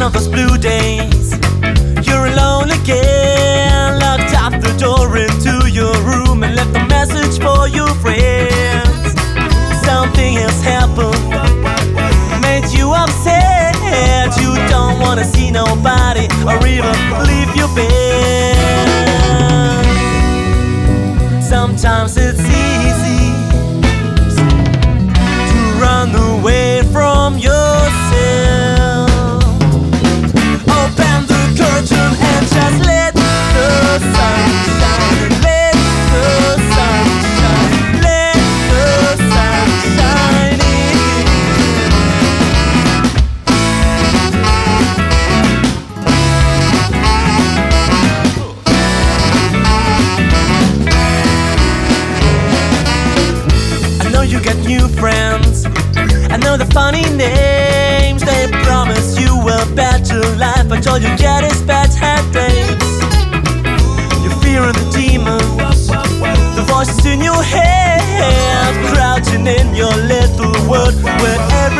of those blue days, you're alone again, locked up the door into your room and left a message for your friends. Something has happened, made you upset. You don't wanna see nobody or even leave your bed. Sometimes it's easy to run away from yourself. Open the curtain and just let the sun shine. Let the sun shine. Let the sun shine in. I know you got new friends, I know the funny names. They promise you a better life, but all you get is bad headaches. You're fearing the demons, the voices in your head, crouching in your little world where